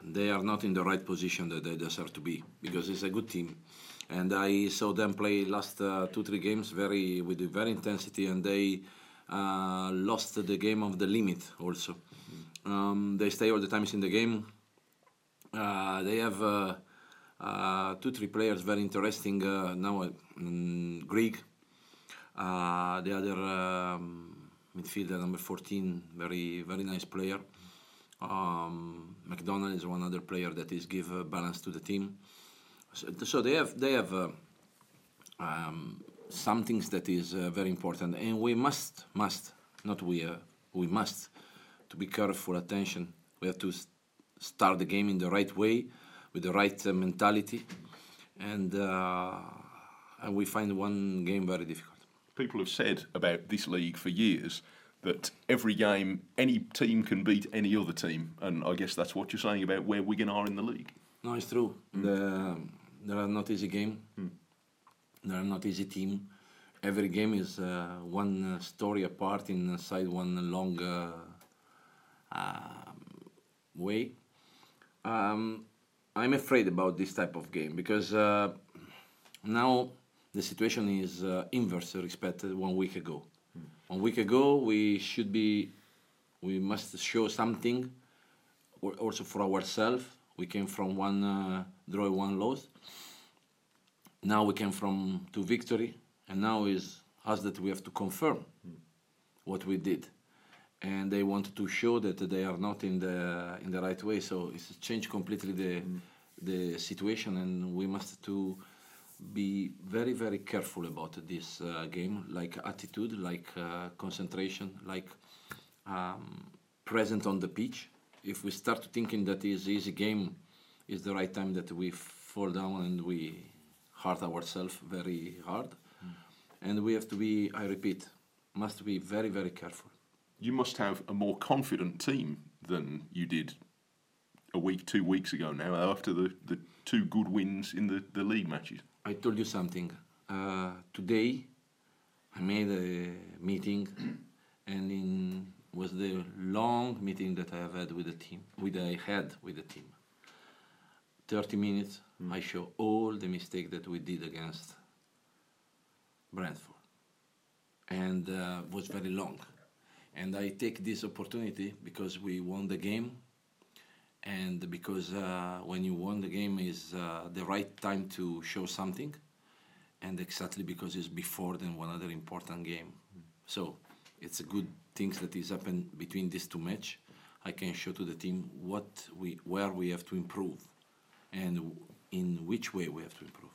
they are not in the right position that they deserve to be, because it's a good team. And I saw them play last 2-3 games with very intensity, and they lost the game of the limit also. They stay all the time in the game. They have 2-3 players very interesting now. Grieg, the other midfielder, number 14, very very nice player. McDonald is one other player that is give balance to the team. So they have some things that is very important, and we must to be careful, attention. We have to start the game in the right way, with the right mentality, and we find one game very difficult. People have said about this league for years that every game, any team can beat any other team, and I guess that's what you're saying about where Wigan are in the league. No, it's true. There are not easy game. There are not easy team. Every game is one story apart inside one long way. I'm afraid about this type of game because now the situation is inverse respect 1 week ago. 1 week ago we must show something also for ourselves. We came from one draw, one loss. Now we came from 2 victory, and now is us that we have to confirm what we did. And they want to show that they are not in the right way. So it's changed completely the situation, and we must to be very very careful about this game, like attitude, like concentration, like present on the pitch. If we start thinking that is easy game, is the right time that we fall down and we hurt ourselves very hard. And we have to be, I repeat, must be very very careful. You must have a more confident team than you did a week, 2 weeks ago now, after the 2 good wins in the league matches. I told you something. Today, I made a meeting, and was the long meeting that I have had with the team. I had with the team. 30 minutes. I show all the mistakes that we did against Brentford, and was very long. And I take this opportunity because we won the game, and because when you won the game is the right time to show something, and exactly because it's before then one other important game. So it's a good thing that is happened between these 2 matches. I can show to the team where we have to improve, and in which way we have to improve.